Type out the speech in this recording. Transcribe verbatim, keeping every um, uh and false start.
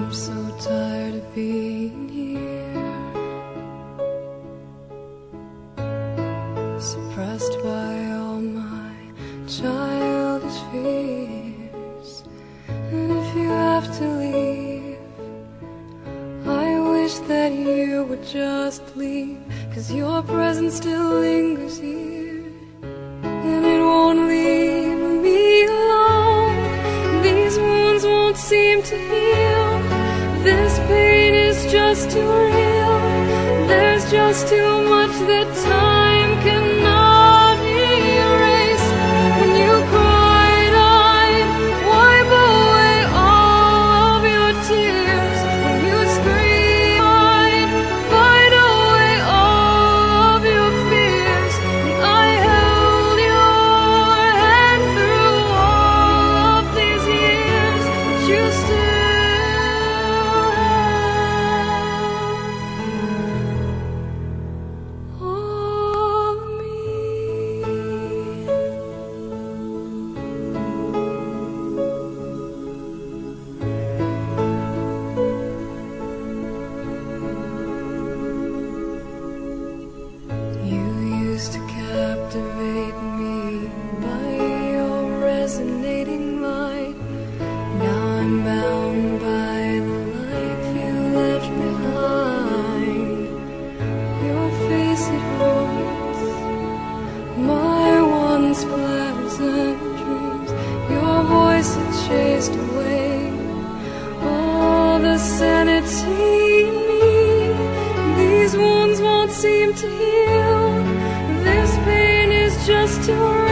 I'm so tired of being here, suppressed by all my childish fears. And if you have to leave, I wish that you would just leave, 'cause your presence still lingers here, and it won't leave me alone. These wounds won't seem to heal. This pain is just too real. There's just too much that time cannot erase. When you cried, I'd wipe away all of your tears. When you screamed, I'd fight away all of your fears. And I held your hand through all of these years, but you still to captivate me by your resonating light. Now I'm bound by the life you left behind. Your face, it haunts my once pleasant dreams. Your voice, it chased away all the sanity in me. These wounds won't seem to heal. This pain is just too